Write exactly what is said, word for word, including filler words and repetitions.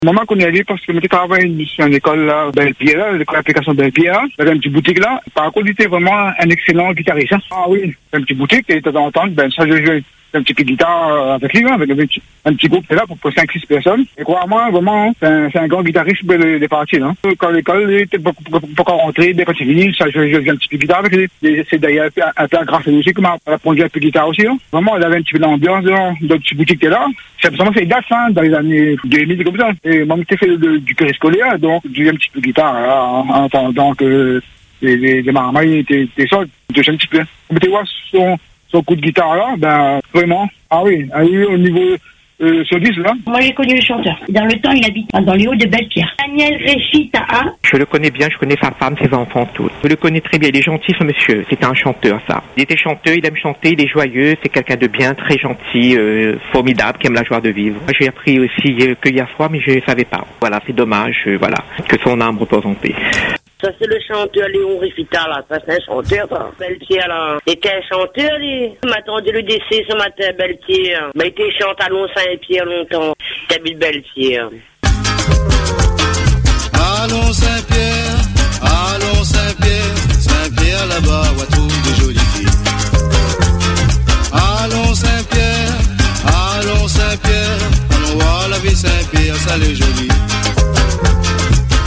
Maman connaît lui parce que je travaille sur une école là, Belle-Pierre, l'école d'application Belle-Pierre, dans une petite boutique là. Par contre, il était vraiment un excellent guitariste. Hein. Ah oui, une petite boutique, et de temps en temps, ben, ça, je joue un petit peu de guitare avec lui, hein, avec un petit, un petit groupe, c'est là pour cinq six personnes. Et crois-moi, vraiment, c'est un, c'est un grand guitariste des de parties. Hein. Quand l'école, il était pas encore rentré, dès quand il finit, ça, je joue un petit peu de guitare avec lui. Et c'est d'ailleurs un peu grâce à lui aussi qui m'a apprenti un peu de guitare aussi. Hein. Vraiment, il avait un petit peu d'ambiance dans la petite boutique qui est là. C'est vraiment c'est date, hein, dans les années deux mille comme ça. Et moi, j'étais fait de, du périscolaire, donc j'ai un petit peu de guitare là, en attendant que les, les, les marmailles étaient, étaient sols. Je un petit peu. Mais tu vois, son, son coup de guitare là, ben vraiment, ah oui, ah oui, au niveau euh, sur dix là. Moi j'ai connu le chanteur. Dans le temps, il habite dans les hauts de Belle-Pierre. Daniel Réchita. Je le connais bien, je connais sa femme, ses enfants, tous. Je le connais très bien, il est gentil ce monsieur, c'était un chanteur ça. Il était chanteur, il aime chanter, il est joyeux, c'est quelqu'un de bien, très gentil, euh, formidable, qui aime la joie de vivre. J'ai appris aussi euh, que hier soir, mais je ne savais pas. Voilà, c'est dommage, euh, voilà, que son âme repose en paix. Ça, c'est le chanteur Léon Réchita, là. Ça, c'est un chanteur, ça. Belle-Pierre, là. Il était un chanteur, lui. Il m'a attendu le décès ce matin, Belle-Pierre. Mais il était chanté à Long-Saint-Pierre longtemps. Il habite Belle-Pierre. Allons Saint-Pierre.